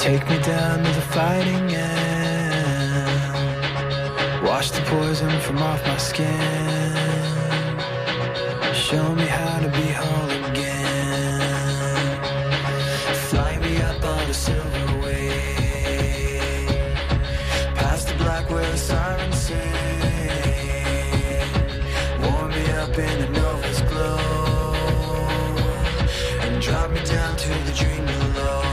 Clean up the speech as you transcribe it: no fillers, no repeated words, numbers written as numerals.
Take me down to the fighting end. Wash the poison from off my skin. Show me how to be whole again. Fly me up on a silver wave, past the black where the sirens sing. Warm me up in the Nova's glow, and drop me down to the dream below.